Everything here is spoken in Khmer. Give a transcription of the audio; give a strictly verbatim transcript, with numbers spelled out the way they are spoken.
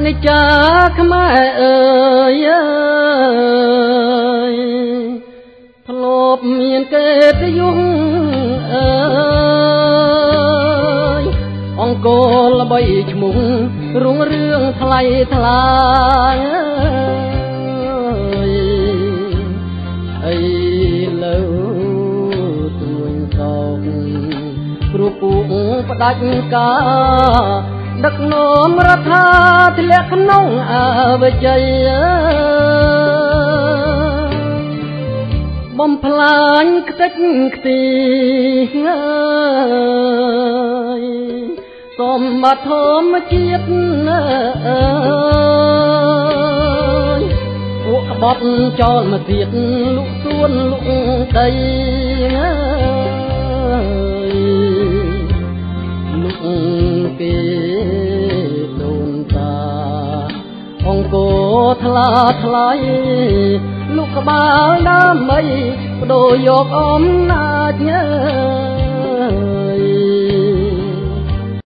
នេះចាខ្មែរអើយធ្លាប់មានកិត្តិយសអើយអង្គរល្បីឈ្មោះរុងរឿងថ្លៃថ្លាអីលើទួញសោកព្រោះពួកផ្ដាច់ការដឹកនាំរដ្ឋាធ្លាក់ក្នុងអវជ័យបំផ្លាញខ្ទេចខ្ទីសម្បត្តិធម្មជាតិអើយពួកក្បត់ចោលមកទៀតលុកសួនលុកដីលុកគេដូនតាអង្គរថ្លាថ្លៃលុកក្បាលដើម្បីបដូរយកអំណាច